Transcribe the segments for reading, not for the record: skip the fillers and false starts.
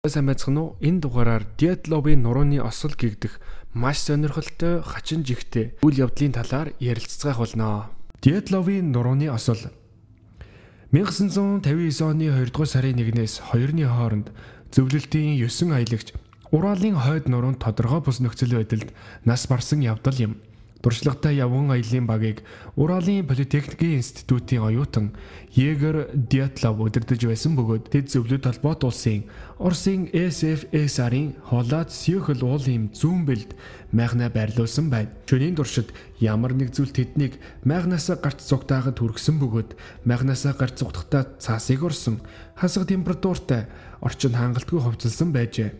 Сайн байцгаана уу? Энэ дугаараар Дятловын нурууны осол гэгдэх маш сонирхолтой хачин жигтэй үйл явдлын талаар ярилцгаах болно. Дятловын нурууны осол 1959 оны 2 дугаар сарын 1-ээс 2-ны хооронд зөвлөлтийн 9 аялагч Уралын хойд нуруунд тодорхой бус нөхцөл байдалд нас барсан явдал юм. Туршлагатай явган аяллаа багийг Уралын политехникийн институтын оюутан Егор Дятлов удирдах байсан бөгөөд тэд зөвлөлт холбоот улсын Оросын СФСР-ийн Холаад Сёхөл уулын зүүн бэлд майхнаа байрлуулсан байна. Шөнийн туршид ямар нэг зүйл тэднийг майхнаасаа гарч зугтаагаад хүргэсэн бөгөөд майхнаасаа гарч зугтахдаа цаасыг орсон хасах температуртай орчинд хангалтгүй хувцалсан байжээ.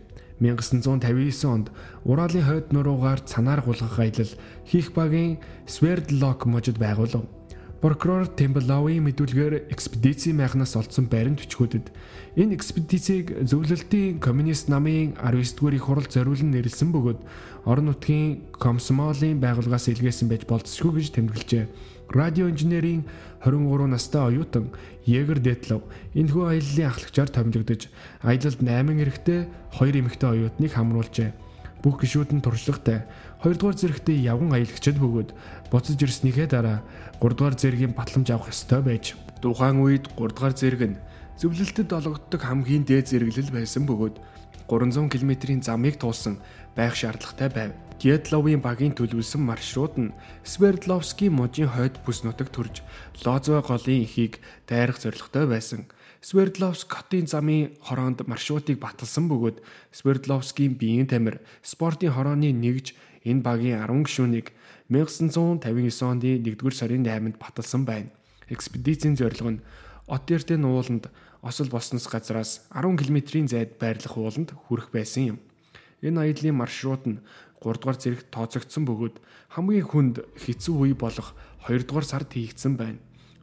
1959 онд Уралын хойд нуруугаар цанаар гулгах аялал хийх багийн Свердлок мужид байгуулав. Прокурор Тембеловын мэдүүлгээр экспедицийн майхнаас олдсон байранд бичгүүдэд энэ экспедицийг зөвлөлтийн коммунист намын 19-р их хурал зориулан нэрлсэн бөгөөд орон нутгийн комсомолын байгууллагаас илгээсэн байж болцсохгүй гэж тэмдэглэжээ. Радио инженерийн 23 настай оюутан Егор Дятлов энэхүү аяллаа ахлагчаар томилогдож аялалд 8 эрэгтэй 2 эмэгтэй оюутныг хамруулжээ. Бүх гишүүд нь туршлагатай 2 дугаар зэрэгтээ явган аялагчид бөгөөд буцаж ирснийхээ дараа 3 дугаар зэргийн батламж авах ёстой байж тухайн үед 3 дугаар зэрэг нь зөвлөлтөд олгогддог хамгийн дээд зэрэглэл байсан бөгөөд 300 км-ийн замыг туулсан байх шаардлагатай байв. Дятловын багийн төлөвлөсөн маршрут нь Свердловский мужийн хойд бүс нутагт төрж Лозовой голын эхийг дайрах зорилготой байсан. Свердловск хотын замын хороонд маршрутыг баталсан бөгөөд Свердловскийн биеийн тамир спортын хорооны нэгж энэ багийн 10 гишүүнийг 1959 оны 1-р сарын 8-нд баталсан байна. Экспедицийн зорилго нь Оттертын ууланд осол болсноос газраас 10 км-ийн зайд байрлах ууланд хүрэх байсан юм. Энэ аяллаа маршрут нь 3 дугаар зэрэгт тооцогдсон бөгөөд хамгийн хүнд хэцүү үе болох 2 дугаар сард хийгдсэн байна.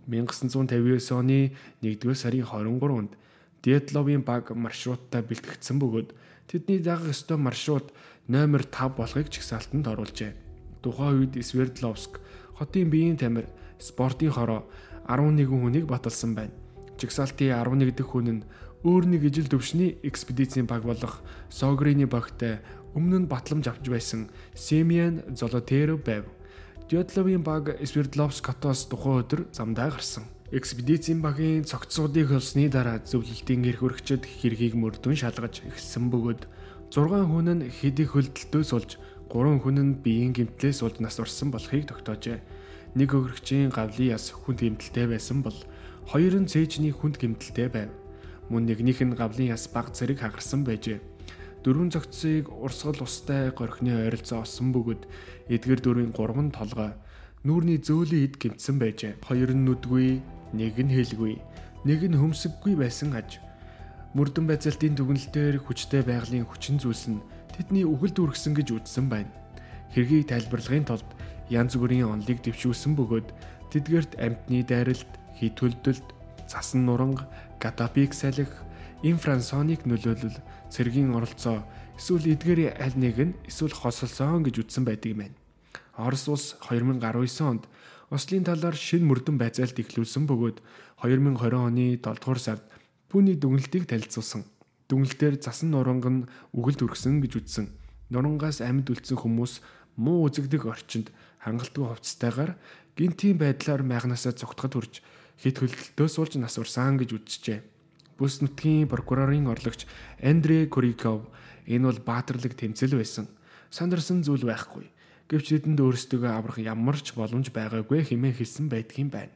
1959 оны 1-р сарын 23-нд Дятловын баг маршруттай бэлтгэгдсэн бөгөөд тэдний дагах ёстой маршрут номер 5 болохыг чагсаалтанд оруулжээ. Тухайн үед Свердловск хотын биеийн тамир спортын хороо 11 хүнийг баталсан байна. Чагсаалтын 11 дахь хүн нь өөр нэг ижил төвшний экспедицийн баг болох Согрины багтай өмнө нь батламж авч байсан Семен Золотеров байв. Дятловын баг Свердловск хотоос тухайн өдөр замдаа гарсан. Экспедицийн багийн цогцсуудыг холсны дараа зөвлөлтийн эрх өргөчд хэргийг мөрдөн шалгаж эхэлсэн бөгөөд 6 хүн нь хэдий хөлдөлтөөс олж 3 хүн нь биеийн гэмтлээс олж нас барсан болохыг тогтоожээ. Нэг өргөгчийн гавлын яс хүнд гэмтэлтэй байсан бол хоёр нь цээжний хүнд гэмтэлтэй байв. Мөн нэгнийх нь гавлын яс баг зэрэг хагарсан байжээ. 4 цогцсыг урсгал устай горхины ойролцоо олсон бөгөөд эдгээр дөрвийн 3 нь толгой нүүрний зөөлөн эд гэмтсэн байжээ. 2 нь нүдгүй, нэг нь хэлгүй, нэг нь хөмсөггүй байсан аж. Мөрдөн байцаалтын дүгнэлтээр хүчтэй байгалийн хүчин зүйлс нь тэдний үгэлд үргэсэн гэж үзсэн байна. Хэргийг тайлбарлахын тулд янз бүрийн онолыг дэвшүүлсэн бөгөөд тэдгээрт амьтны дайралт, хит хөлдөлт, цасан нуранга, катапик салхи, инфрасоник нөлөөлөл, цэргийн оролцоо эсвэл эдгээрийн аль нэг нь эсвэл хосолсон гэж үзсэн байдаг юм байна. Орос улс 2019 онд Ослын талаар шинэ мөрдөн байцаалт эхлүүлсэн бөгөөд 2020 оны 7 дугаар сард түүний дүгнэлтийг танилцуулсан. Дүгнэлтээр цасан нуранга нь үгэлд үргэсэн гэж үзсэн. Нурангаас амьд үлдсэн хүмүүс муу үзэгдэх орчинд хангалтгүй хувцастайгаар гинтийн байдлаар майхнаасаа цогтоход хүрч хит хөлдөлтөөс болж нас барсан гэж үзжээ. Бүс нутгийн прокурорын орлогч Андрей Куриков энэ бол баатарлаг тэмцэл байсан. Сандарсан зүйл байхгүй. Гэвч тэдэнд өөрсдөө аврах ямар ч боломж байгаагүй хэмээн хэлсэн байдгийн байна.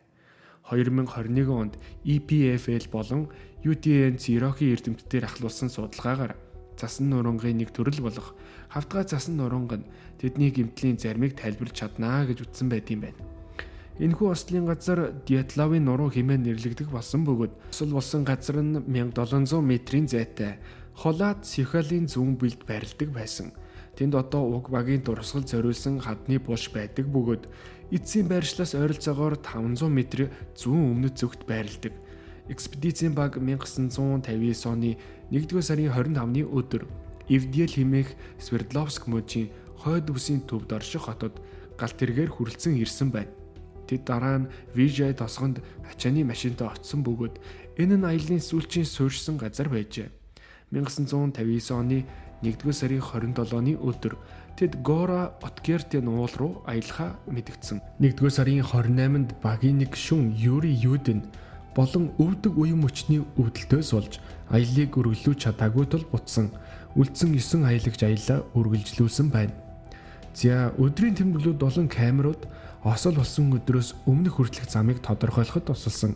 2021 онд EPFL болон UTN Цирокийн эрдэмтдээр ахлуулсан судалгаагаар цасан нурангийн нэг төрөл болох хавтгай цасан нуранга нь тэдний гэмтлийн заримыг тайлбарлаж чаднаа гэж үзсэн байдгийн байна. Энэхүү ослын газар Дятловын нуруу хэмээн нэрлэгдэх болсон бөгөөд осол болсон газар нь 1700 метрийн зайтай Холаад Сёхөлийн зүүн бэлд байрладаг байсан. Тэнд одоо уг багийн дурсгал зориулсан хадны булш байдаг бөгөөд эцсийн байршлаас ойролцоогоор 500 м зүүн өмнөд зүгт байрладаг. Экспедицийн баг 1959 оны 1-р сарын 25-ны өдөр Ивдел хэмээх Свердловск мужийн хойд бүсийн төвд орших хотод галт тэргээр хүрэлцэн ирсэн байна. Тэд дараа нь Вижай тосгонд ачааны машинтай очсон бөгөөд энэ нь аяллаа сүүлчийн суурьшсан газар байжээ. 1959 оны 1-р сарын 27-ны өдөр тэд Гора Откертийн уул руу аялахаа мэдгдсэн. 1-р сарын 28-нд багийн нэг шүн Юрий Юдин болон өвдөг уян мөчний өвдөлтөөс болж аяллыг үргэлжлүүлж чадаагүй тул буцсан үлдсэн 9 аялагч аяллаа үргэлжлүүлсэн байна. За өдрийн тэмдэглүүд болон камерууд осол болсон өдрөөс өмнөх хүртэлх замыг тодорхойлоход тусалсан.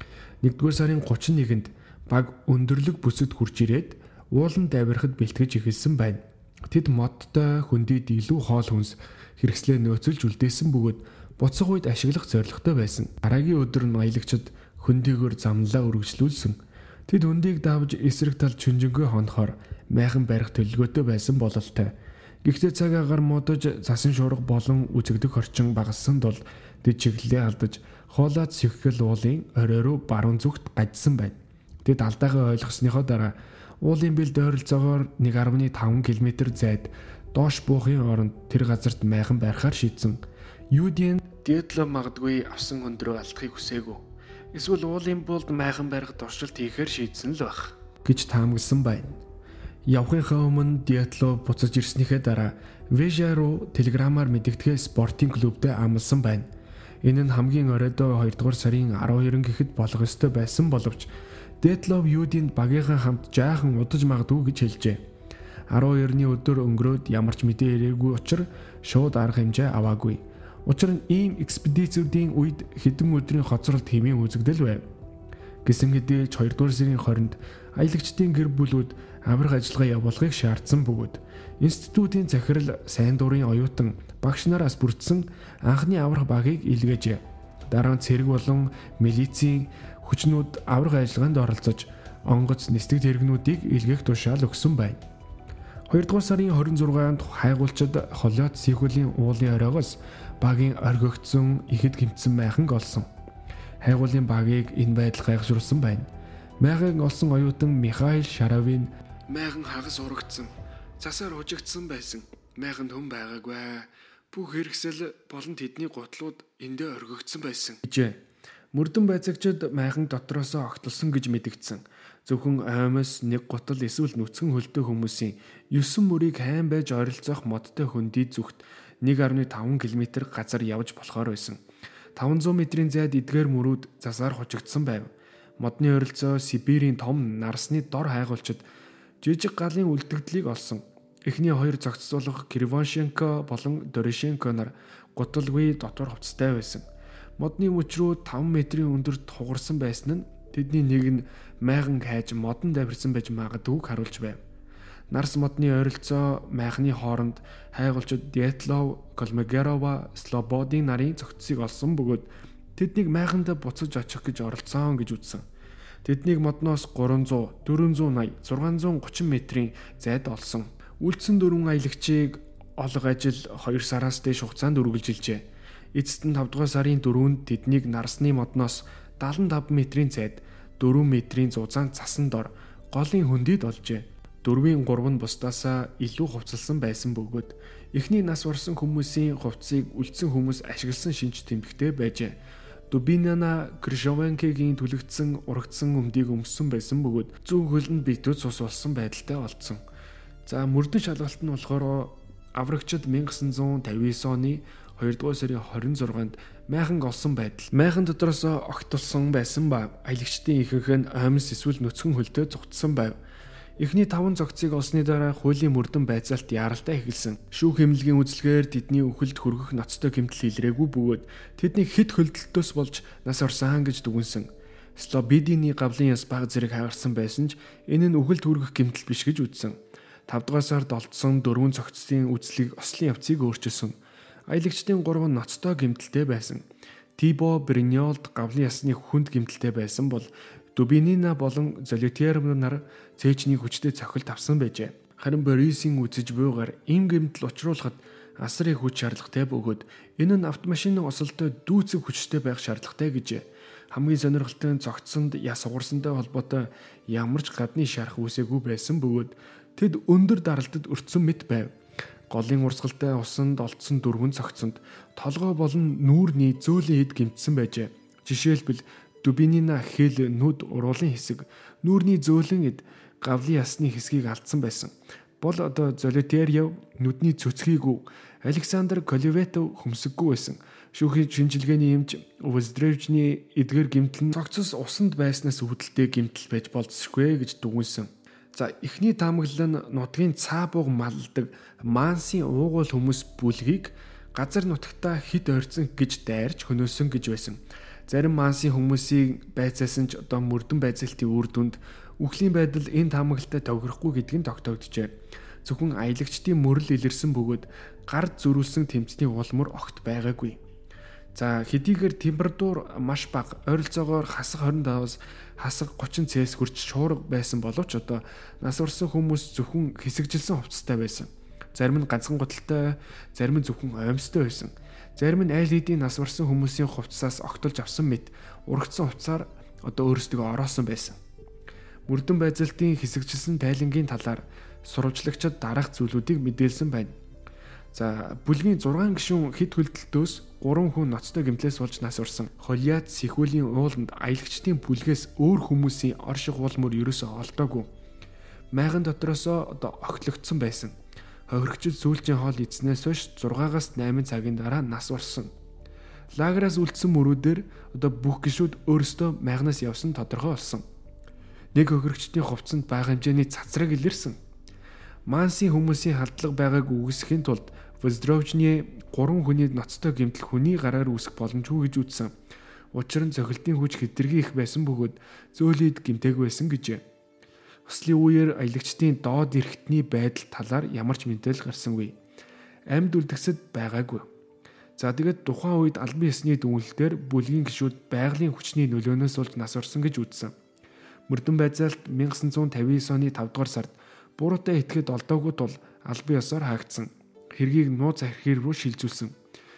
1-р сарын 31-нд баг өндөрлөг бүсэд хурж ирээд ууланд авирахад бэлтгэж эхэлсэн байна. Тэд модтой хөндөд илүү хоол хүнс хэрэгслээ нөөцөлж үлдээсэн бөгөөд буцах үед ашиглах зорилготой байсан. Дараагийн өдөр нь аялагчид хөндөөгөр замлаа үргэлжлүүлсэн. Тэд хөндийг давж эсрэг тал чүнжэнгөө хонохоор майхан барих төлөвлөгөөтэй байсан бололтой. Гэхдээ цаг агаар модож засан шуурга болон үзэгдэх орчин багассан тул тэд чиглэлээ алдаж хоолойд сэвхгэл уулын орой руу баруун зүгт гажсан байна. Тэд алдаагаа ойлгосныхоо дараа уулын бэлд ойролцоогоор 1.5 км зайд доош буухын оронд тэр газарт майхан барихаар шийдсэн. Юдийн Дятлов магадгүй авсан хөндрөө алдахыг хүсээгүй. Эсвэл уулын булд майхан барихад оршилт хийхээр шийдсэн л байх гэж таамагласан байна. Явхынхаа өмнө Дятлов буцаж ирснийхээ дараа Вежа руу телеграмаар мэдэгдэхээ спортын клубтээ амласан байна. Энэ нь хамгийн оройдоо 2-р сарын 12 гэхэд болох ёстой байсан боловч Дятлов Юдинд багийнхаа хамт жаахан удаж магадгүй гэж хэлжээ. 12-ны өдөр өнгөрөөд ямар ч мэдээ ирээгүй учраас шууд арга хэмжээ аваагүй. Учир нь ийм экспедицүүдийн үед хэдэн өдрийн хоцролт хэмээн үзэгдэл байв. Гэсэн хэдий 2-р сарын 20-нд аялагчдын гэр бүлүүд авирах ажиллагаа явуулахыг шаардсан бөгөөд институтийн захирал сайн дурын оюутан багш нараас бүрдсэн анхны аврах багийг илгээжээ. Дараа нь цэрэг болон милицийн хүчнүүд аврах ажиллагаанд оролцож онгоц нисдэг тэрэгнүүдийг илгээх тушаал өгсөн байна. 2-р сарын 26-нд хайгуулчид холиот сихүүлийн уулын оройгоос багийн оргигдсон ихэд гимтсэн майханг олсон. Хайгуулын багийг энэ байдал гайхшруулсан байна. Майханг олсон оюутан Михаил Шаравин майхан хагас урагдсан, засаар хужигдсан байсан. Майханд хүн байгаагүй. Бүх хэрэгсэл болон тэдний гутлууд эндээ оргигдсон байсан гэжээ. Мөрдөн байцаагчид майхан дотроосоо огтлсон гэж мэдэгдсэн. Зөвхөн аймаас нэг гутал эсвэл нүцгэн хөлтөө хүмүүсийн 9 мөрийг хайн байж ойролцоох модтой хөндөй зүгт 1.5 км газар явж болохоор байсан. 500 м-ийн зайд эдгээр мөрүүд засаар хужигдсан байв. Модны ойролцоо Сибирийн том нарсны дор хайгуулчид жижиг галын үлдэгдлийг олсон. Эхний хоёр зохицуулах Кривошенко болон Дорошенко нар гуталгүй дотор хувцастай байсан. Модны мөч рүү 5 м-ийн өндөрт хугарсан байсан нь тэдний нэг нь майхан хайж модон давирсан байж магадгүйг харуулж байв. Нарс модны ойролцоо майхны хооронд хайгуулчид Дятлов, Колмогорова, Слободын нарын зохицсыг олсон бөгөөд тэднийг майханд буцаж очих гэж оролцсон гэж үзсэн. Тэднийг модноос 300, 480, 630 м-ийн зайд олсон. Үлдсэн 4 аялагчийг олох ажил 2 сараас дээш хугацаанд үргэлжилжээ. Эцэст нь 5 дугаар сарын 4-нд тэднийг нарсны модноос 75 м-ийн зайд 4 м-ийн зузаан цасан дор голын хөндөд олжээ. 4-ийн 3 нь бусдаасаа илүү хувцалсан байсан бөгөөд эхний нас барсан хүмүүсийн хувцсыг үлдсэн хүмүүс ашигласан шинж тэмдэгтэй байжээ. Дубинана Кришовенкигийн түлэгдсэн урагдсан өмдийг өмссөн байсан бөгөөд зүүн хөлөнд битүүд цус болсон байдалтай олдсон. За мөрдөн шалгалт нь болохоор аврагчид 1959 оны 2-р сарын 26-нд майхан олсон байдал. Майхан дотроос огтолсон байсан ба аялагчдын ихэнх нь аймс эсвэл нүцгэн хөлтөө зугтсан байв. Эхний 5 зогцыг олсны дараа хуулийн мөрдөн байцаалт яаралтай эхэлсэн. Шүүх хэмнэлгийн үзлэгээр тэдний үхэлд хүргэх ноцтой гэмтэл илрээгүй бөгөөд тэдний хэд хөлдөлтөөс болж нас орсон гэж дүгнсэн. Слободины гавлын яс баг зэрэг хагарсан байсан ч энэ нь үхэлд хүргэх гэмтэл биш гэж үзсэн. 5 дугаар сард олдсон 4 зогцсийн үзлийг ослын явцыг өөрчилсөн. Аялагчдын 3 нь ноцтой гэмтэлтэй байсан. Тибо Бриньолд гавлын ясны хүнд гэмтэлтэй байсан бол Дубинина болон Золотер нар цээжний хүчтэй цохилт авсан байжээ. Харин Борисийн үзэж буйгаар ийм гэмтэл учруулахад асар их хүч шаардлагатай бөгөөд энэ нь автомашины осолтой дүүцэг хүчтэй байх шаардлагатай гэжээ. Хамгийн сонирхолтой нь цогцсонд яс угарсантай холбоотой ямар ч гадны шарах үсээгүй байсан бөгөөд тэд өндөр даралтад өртсөн мэт байв. Голын урсгалтай усанд олдсон 4 цогцсонд толгой болон нүүрний зөөлөн хэд гэмтсэн байжээ. Жишээлбэл Дубинина хэл нүд уруулын хэсэг, нүүрний зөөлөн эд гавлын ясны хэсгийг алдсан байсан. Бол Золотарио нүдний цөцгийгүү Александр Коливетов хөмсөггүй байсан. Шүүхийн шинжилгээний эмч Воздревжний эдгээр гэмтэл нь цогцос усанд байснаас үүдэлтэй гэмтэл байж болцсохгүй гэж дүгнсэн. За эхний таамаглал нь нутгийн цаа бууг малдаг Мансын уугуул хүмүүс бүлгийг газар нутагтаа хит ойрцсон гэж дайрч хөнөөсөн гэж байсан. Зарим Мансын хүмүүсийг байцаасан ч мөрдөн байцаалтын үр дүнд үхлийн байдал энэ таамаглалтай тохирохгүй гэдг нь тогтогджээ. Зөвхөн аялагчдын мөрөл илэрсэн бөгөөд гар зөрүүлсэн тэмцний уулмөр огт байгаагүй. За хэдийгээр температур маш бага, ойролцоогоор хасах 25-аас хасах 30 Цельс хүрч шуурга байсан боловч нас барсан хүмүүс зөвхөн хэсэгжилсэн хувцастай байсан. Зарим нь ганцхан гуталтай, зарим нь зөвхөн оймстой байсан. Зарим нь айл хэдийн нас барсан хүмүүсийн хувцасаас огтолж авсан мэт урагдсан хувцасаар өөрсдөө ороосон байсан. Мөрдөн байцаалтын хэсэгжилсэн тайлангийн талаар сурвалжлагчид дараах зүйлүүдийг мэдээлсэн байна. За бүлгийн 6 гишүүн хэд хөлтөлтөөс 3 хүн ноцтой гэмтлээс болж нас орсон. Холиат Сэхүүлийн ууланд аялагчдын бүлгээс өөр хүмүүсийн орших уулмөр ерөөсөө олдоогүй. Майган дотроосоо огтлогдсон байсан. Хохирогчид сүүлчийн хоол идснээс хойш 6-аас 8 цагийн дараа нас барсан. Лагераас үлдсэн мөрүүдээр бүх гишүүд өөрсдөө майганаас явсан тодорхой болсон. Нэг хохирогчдын хувцсанд бага хэмжээний цацраг илэрсэн. Мансын хүмүүсийн халдлага байгааг үгүйсэхийн тулд Воздревжний 3 хүний ноцтой гэмтэл хүний гараар үүсэх боломжгүй гэж үзсэн. Учир нь цохилтын хүч хэтэрхий их байсан бөгөөд зөөлөд гэмтэйг байсан гэжээ. Ослын үеэр аялагчдын доод эрхтний байдал талаар ямар ч мэдээлэл гарсангүй. Амьд үлдгэсэд байгаагүй. За тэгээд тухайн үед албан ёсны дүгнэлтээр бүлгийн гишүүд байгалийн хүчний нөлөөнөөс болж нас орсон гэж үзсэн. Мөрдөн байцаалт 1959 оны 5 дугаар сард буруутай итгэхэд олдоогүй тул албан ёсоор хаагдсан. Хэргийг нууц архив руу шилжүүлсэн.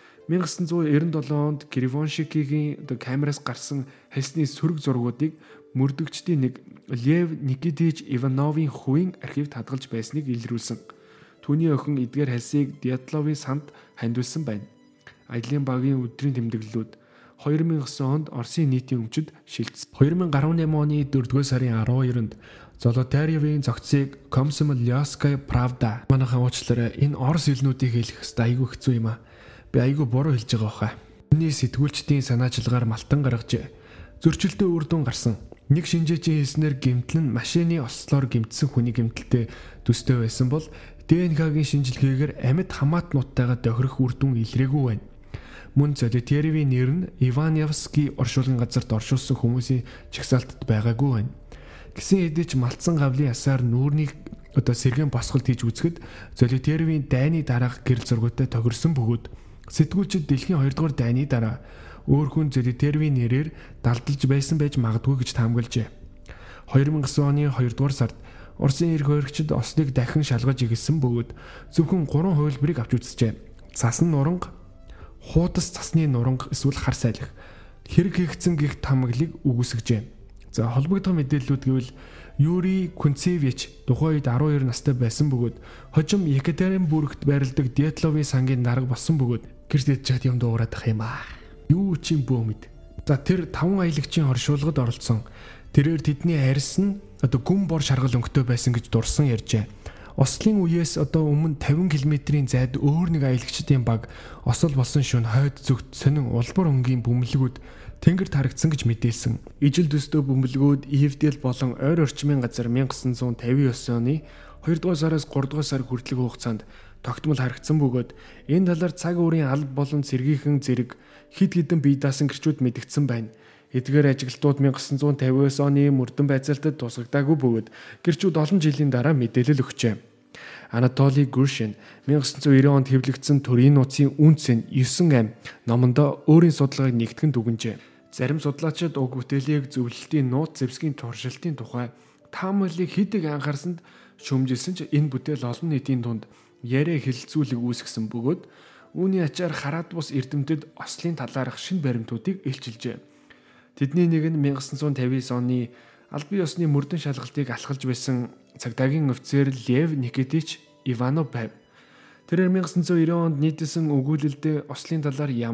1997 онд Кривоншикийн камераас гарсан хальсны сөрөг зургуудыг мөрдөгчдийн нэг Лев Никитич Ивановын хувийн архивд хадгалж байсныг илрүүлсэн. Түүний охин эдгээр хальсыг Дятловын санд хандуулсан байна. Аялын багийн өдрийн тэмдэглэлүүд 2009 онд Оросын нийтийн өмчөд шилжсэн. 2018 оны 4-р сарын 12-нд Золотариовын зохицыг Комсомольская правда манайхан уучлаарай. Энэ орос хэлнүүдийг хэлэх хэвээр айгүй хэцүү юм аа. Би айгүй буруу хэлж байгаа хаа. Үүний сэтгүүлчдийн санаачилгаар малтан гаргажээ. Зөрчилтэй үр дүн гарсан. Нэг шинжээчийн хэлснээр гэмтэл нь машины ослоор гэмтсэн хүний гэмтэлтэй төстэй байсан бол ДНХ-гийн шинжилгээгээр амьд хамаатнуудтайгаа тохирох үр дүн илрээгүй байна. Мөн Золотариовын нэр нь Иваневский оршуулгын газарт оршуулсан хүмүүсийн чагсаалтад байгаагүй байна. Гэсэн хэдий ч малтсан гавлын ясаар нүүрнийг сэргэн босголт хийж үзэхэд Золотариовын дайны дараах гэрэл зургуудтай тохирсон бөгөөд сэтгүүлчид дэлхийн 2 дугаар дайны дараа өөр хүн Золотариовын нэрээр далдалж байсан байж магадгүй гэж таамаглажээ. 2009 оны 2 дугаар сард Оросын эрх хойрогчид Ослыг дахин шалгаж игэлсэн бөгөөд зөвхөн 3 хувилбарыг авч үзжээ. Цасан нуранга, хуудас цасны нуранга эсвэл хар сайлах хэрэг хийгдсэн гих таамаглалыг үгүйсгэжээ. За холбогдох мэдээллүүд гэвэл Юрий Кунцевич тухайн үед 12 настай байсан бөгөөд хожим Екатеринбургт байрладаг Дятловын сангийн дарга болсон бөгөөд гэрт идэж чад юм дуугараад ах юм аа. Юу ч юм бөөмд. За тэр 5 аялагчийн оршуулгад оролцсон. Тэрээр тэдний арьс нь гүн бор шаргал өнгөтэй байсан гэж дурсан ярьжээ. Ослын үеэс өмнө 50 км-ийн зайд өөр нэг аялагчдын баг осол болсон шөнө хойд зүгт сонин улбар өнгийн бөмбөлгүүд тэнгэрт харагдсан гэж мэдээлсэн. Ижил төстөө бөмбөлгүүд Ивдэл болон ойр орчмын газар 1959 оны 2 дугаар сараас 3 дугаар сар хүртэлх хугацаанд тогтмол харагдсан бөгөөд энэ талаар цаг өөрийн алба болон цэргийнхэн зэрэг хэд хэдэн бие даасан гэрчүүд мэдгдсэн байна. Эдгээр ажилтнууд 1959 оны мөрдөн байцаалтад тусгагдаагүй бөгөөд гэрчүүд олон жилийн дараа мэдээлэл өгчээ. Анатолий Гуршин 1990 онд хэвлэгдсэн төрийн нууцын үнц нь 9 ам номондоо өөрийн судалгааг нэгтгэн дүгнжээ. Зарим судлаачид уг бүтээлийг зөвлөлтийн нууц зэвсгийн туршилтын тухай таамаглалыг хэдэг анхаарсанд шүүмжилсэн ч энэ бүтээл олон нийтийн дунд яриа хэлэлцүүлэг үүсгэсэн бөгөөд үүний ачаар хараад бус эрдэмтэд Ослын талаарх шинэ баримтуудыг илчилжээ. Тэдний нэг нь 1959 оны албан ёсны мөрдөн шалгалтыг алхалж байсан цагдаагийн офицер Лев Никитич Иванов байв. Тэрээр 1990 онд нийтсэн өгүүлэлд Ослын талаар ямар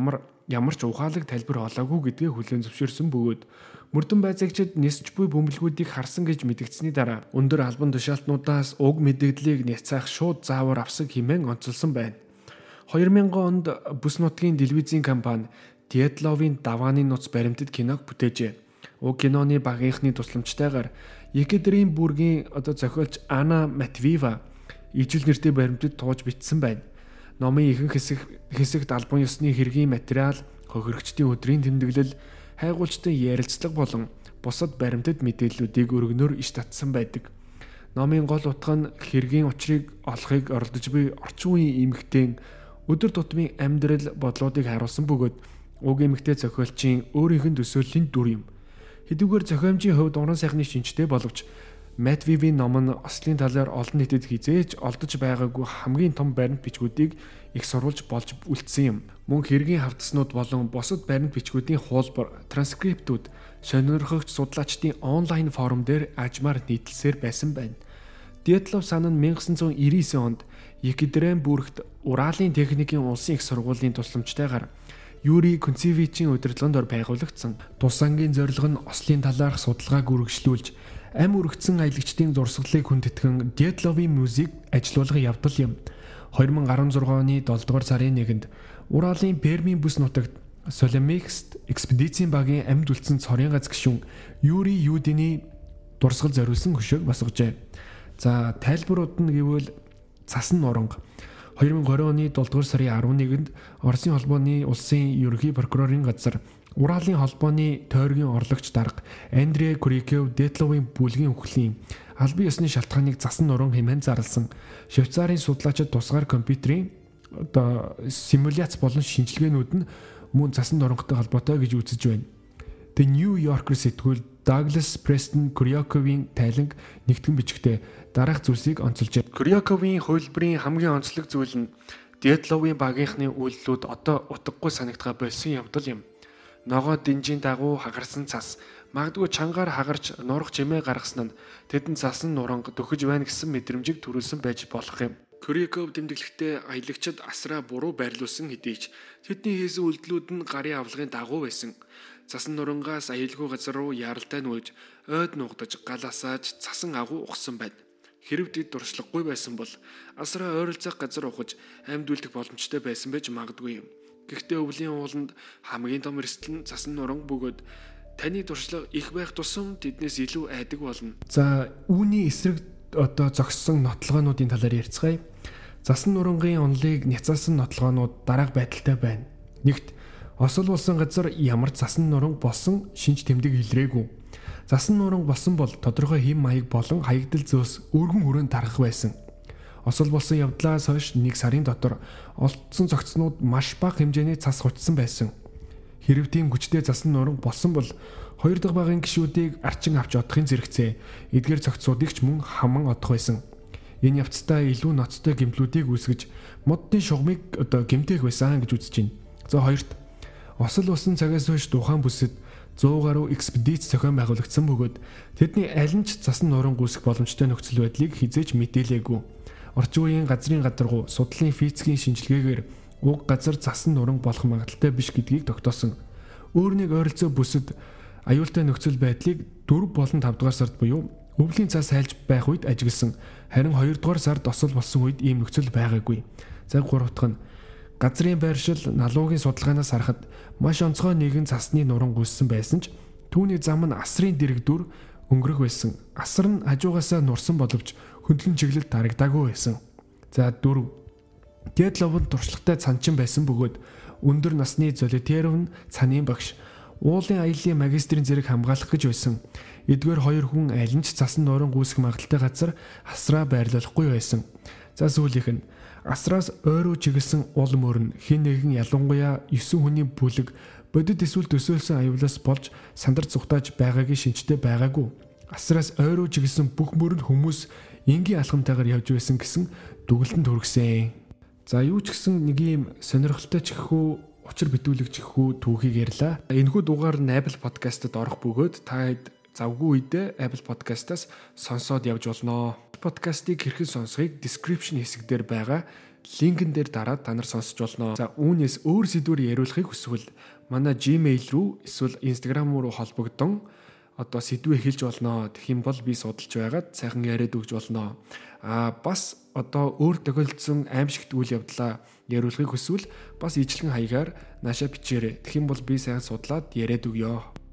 ямар ч ухаалаг тайлбар олоогүй гэдгийг хүлээн зөвшөөрсөн бөгөөд мөрдөн байцаагчид нисч буй бөмбөлгүүдийг харсан гэж мэдгдсэний дараа өндөр албан тушаалтнуудаас уг мэдээллийг няцаах шууд заавар авсаг хэмээн онцолсон байна. 2000 онд бүс нутгийн телевизийн компани Дятловын давааны нууц баримтат киног бүтээжээ. Уг киноны багийнхны тусламжтайгаар Екатеринбургийн зохиолч Анна Матвиева ижил нэртэй баримтад тууж бичсэн байна. Номын ихэнх хэсэгт албан ёсны хэргийн материал, хохирогчдын өдрийн тэмдэглэл, хайгуулчдын ярилцлага болон бусад баримтат мэдээллүүдийг өргөнөөр иш татсан байдаг. Номын гол утга нь хэргийн учрыг олохыг оролдож буй орчин үеийн эмэгтэйн өдөр тутмын амьдрал бодлуудыг харуулсан бөгөөд уг эмэгтэй зохиолчийн өөрийнх нь төсөөллийн дүр юм. Хэдүүгээр зохиомжийн хувьд уран сайхны шинжтэй боловч Матвиевийн ном нь ослын талаар олон нийтэд хизээж олдож байгаагүй хамгийн том баримт бичгүүдийг их сурвалж болж үлдсэн юм. Мөн хэргийн хавтаснууд болон бусад баримт бичгүүдийн хуулбар, транскриптүүд сонирхогч судлаачдын онлайн форум дээр ажмаар нийтлсээр байсан байна. Дятлов сан нь 1999 онд Екатеринбургт Уралын техникийн улсын их сургуулийн тусламжтайгаар Юрий Кунцевичийн удирдлаганд ор байгуулагдсан. Тус ангийн зорилго нь ослын талаарх судалгааг үргэлжлүүлж ам өргөцсөн аялагчдын дурсгалыг хүндэтгэн Дятловын музейг ажилуулгын явдал юм. 2016 оны 7 дугаар сарын 1-нд Уралын Пермийн бүс нутагт Соломекст экспедицийн багийн амьд үлдсэн цорын гац гишүүн Юрий Юдины дурсгал зориулсан хөшөөг босгожээ. За тайлбарууд нь гэвэл цасан нуранга 2020 оны 7 дугаар сарын 11-нд Оросын холбооны улсын ерөнхий прокурорын газар Уралын холбооны тойргийн орлогч дарга Андрей Куриков Дятловын бүлгийн үхлийн албан ёсны шалтгааныг засан нуран хэмээн зарласан. Швейцарын судлаачид тусгаар компьютерийн симуляц болон шинжилгээнүүд нь мөн засан нурангатай холбоотой гэж үзэж байна. The New Yorker сэтгүүл Douglas Preston Kuryakovын тайланг нэгтгэн бичгтээ дараах зүйлсийг онцолжээ. Kuryakovын хувилбарын хамгийн онцлог зүйл нь Дятловын багийнхны үйлдэлүүд одоо утгагүй санагдгаа болсон явдал юм. Ногоо динжийн дагуу хагарсан цас магадгүй чангаар хагарч нурах чимээ гаргасан нь тэдэнд цасан нуранга төхөж байна гэсэн мэдрэмжийг төрүүлсэн байж болох юм. Kurяков тэмдэглэхдээ аялагчид асраа буруу байрлуулсан хэдий ч тэдний хийсэн үйлдэлүүд нь гарын авлагын дагуу байсан. Цасан нурангаас аюулгүй газар руу яралтай нүүж ойд нугдаж галаасааж цасан агуу ухсан байна. Хэрв тэд дуршлагагүй байсан бол асраа ойролцоох газар ухаж амьд үлдэх боломжтой байсан байж магадгүй юм. Гэхдээ өвлийн ууланд хамгийн том эрсдэл нь цасан нуранга бөгөөд таны дуршлаг их байх тусам тэднээс илүү айдаг болно. За үүний эсрэг зогссон нотлогоонуудын талаар ярьцгаая. Засан нурангийн онолыг няцаасан нотлогоонууд дараах байдалтай байна. Нэгт осол болсон газар ямар засан нуранга болсон шинж тэмдэг илрээгүй. Засан нуранга болсон бол тодорхой хэм маяг болон хаягдал зөөс өргөн хүрээнд тарах байсан. Осол болсон явдлаас хойш 1 сарын дотор олдсон зохицнууд маш бага хэмжээний цас хучсан байсан. Хэрв тийм хүчтэй засан нуранга болсон бол 2 дахь багийн гишүүдийг арчин авч одохын зэрэгцээ эдгээр зохицуудыг ч мөн хаман одох байсан. Энэ явцдаа илүү ноцтой гэмтлүүдийг үүсгэж модны шугамыг гэмтээх байсан гэж үзэж байна. За хоёрт осол болсон цагаас хойш Тухайн бүсэд 100 гаруй экспедиц зохион байгуулагдсан бөгөөд тэдний аль нь ч засан нуранга үүсэх боломжтой нөхцөл байдлыг хизээж мэдээлээгүй. Орчин үеийн газрын гадаргуу судлалын физикийн шинжилгээгээр уг газар засан нуранга болох магадaltaй биш гэдгийг тогтоосон. Өөр нэг ойролцоо бүсэд аюултай нөхцөл байдлыг 4 болон 5 дугаар сард буюу өвлийн цас хайлж байх үед ажигласан. Харин 2 дугаар сард осол болсон үед ийм нөхцөл байгаагүй. За 3 дахь нь газрын байршил налуугийн судалгаанаас харахад маш онцгой нэгэн цасны нуранга үүссэн байсан ч түүний зам нь асрын дэрэг дүр өнгөрөх байсан. Асар нь хажуугаасаа нурсан боловч хөндлөн чиглэлд дарагдаагүй байсан. За 4. Дятловын туршлагатай цанчин байсан бөгөөд өндөр насны Золотяров нь цанын багш уулын аяллаа магистрийн зэрэг хамгаалах гэж байсан. Эдгээр 2 хүн аль нь ч цасан нуранга үүсэх магадaltaй газар асраа байрлуулахгүй байсан. За сүүлийнх нь асраас ойроо чиглэсэн уул мөрн хэн нэгэн ялангуяа 9 хүний бүлэг бодит эсвэл төсөөлсөн аюулаас болж сандарч зүхтааж байгаагийн шинжтэй байгаагүй. Асраас ойроо чиглэсэн бүх мөрөнд хүмүүс энгийн алхамтайгаар явж байсан гэсэн дүгнэлтэнд хүргэсэн. За юу ч гэсэн нэг юм сонирхолтой ч гэхүү учир битүүлэг ч гэхүү түүхийг ярьлаа. Энэхүү дугаар нь Apple Podcast-д орох бөгөөд та завгүй үедээ Apple Podcast-аас сонсоод явж болно. Подкастыг хэрхэн сонсохыг description хэсэг дээр байгаа линкэн дээр дараад та нар сонсч болно. За үүнээс өөр сэдвээр яриулахыг хүсвэл манай Gmail рүү эсвэл Instagram руу холбогдсон одоо сэдвээ эхэлж болно. Тэгэх юм бол би судалж байгаад сайхан яриад өгч болно. Бас одоо өөр тохиолдсон аимшигт үйл явдлаа яриулахыг хүсвэл бас ижлэгэн хаягаар наашаа бичээрэй. Тэгэх юм бол би сайхан судлаад яриад өгье.